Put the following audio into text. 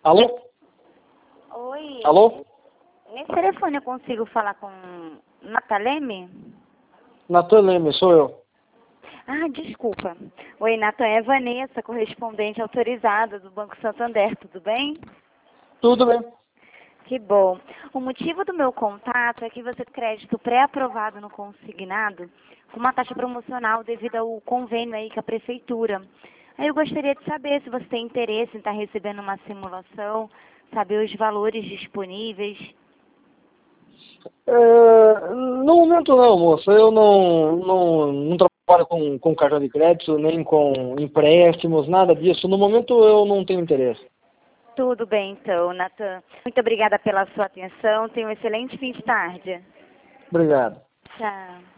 Alô? Oi. Alô? Nesse telefone eu consigo falar com Nataleme? Natan Leme, sou eu. Ah, desculpa. Oi, Natan, é Vanessa, correspondente autorizada do Banco Santander, tudo bem? Tudo bem. Que bom. O motivo do meu contato é que você tem crédito pré-aprovado no consignado com uma taxa promocional devido ao convênio aí com a prefeitura. Aí eu gostaria de saber se você tem interesse em estar recebendo uma simulação, saber os valores disponíveis. No momento não, moça. Eu não trabalho com cartão de crédito, nem com empréstimos, nada disso. No momento eu não tenho interesse. Tudo bem, então, Natan. Muito obrigada pela sua atenção. Tenha um excelente fim de tarde. Obrigado. Tchau.